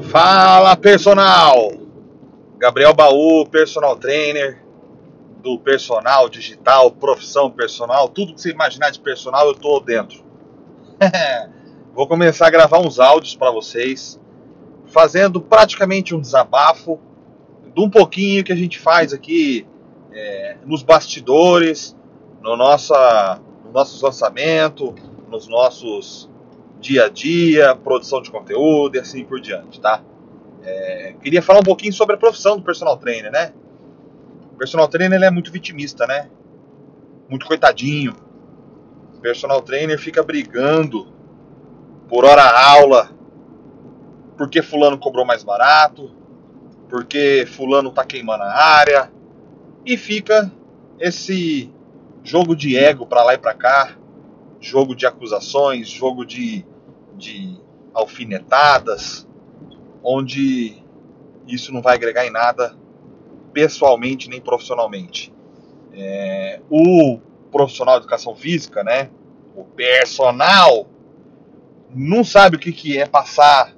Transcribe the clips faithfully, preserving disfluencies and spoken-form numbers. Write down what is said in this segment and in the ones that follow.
Fala, personal! Gabriel Baú, personal trainer do personal digital, profissão personal, tudo que você imaginar de personal eu tô dentro. Vou começar a gravar uns áudios para vocês, fazendo praticamente um desabafo de um pouquinho que a gente faz aqui é, nos bastidores, no, nossa, no nossos lançamentos, nos nossos dia a dia, produção de conteúdo e assim por diante, tá? É, queria falar um pouquinho sobre a profissão do personal trainer, né? O personal trainer ele é muito vitimista, né? Muito coitadinho. O personal trainer fica brigando por hora aula, porque fulano cobrou mais barato, porque fulano tá queimando a área, e fica esse jogo de ego pra lá e pra cá, jogo de acusações, jogo de, de alfinetadas, onde isso não vai agregar em nada pessoalmente nem profissionalmente. É, o profissional de educação física, né, o personal, não sabe o que, que é passar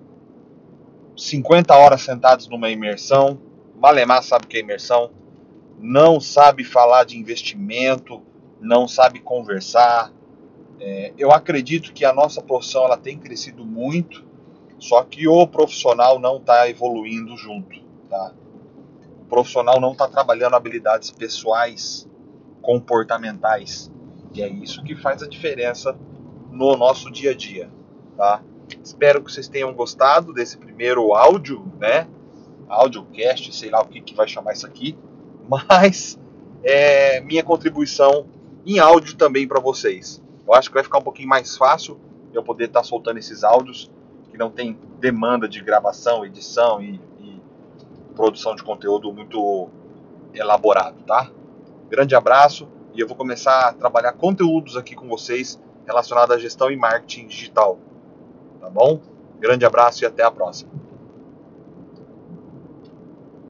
cinquenta horas sentados numa imersão. Malemar sabe o que é imersão. Não sabe falar de investimento, não sabe conversar. É, eu acredito que a nossa profissão ela tem crescido muito, só que o profissional não está evoluindo junto, tá? O profissional não está trabalhando habilidades pessoais, comportamentais. E é isso que faz a diferença no nosso dia a dia, tá? Espero que vocês tenham gostado desse primeiro áudio, né? Audiocast, sei lá o que, que vai chamar isso aqui. Mas é minha contribuição em áudio também para vocês. Eu acho que vai ficar um pouquinho mais fácil eu poder estar soltando esses áudios que não tem demanda de gravação, edição e, e produção de conteúdo muito elaborado, tá? Grande abraço e eu vou começar a trabalhar conteúdos aqui com vocês relacionados à gestão e marketing digital, tá bom? Grande abraço e até a próxima.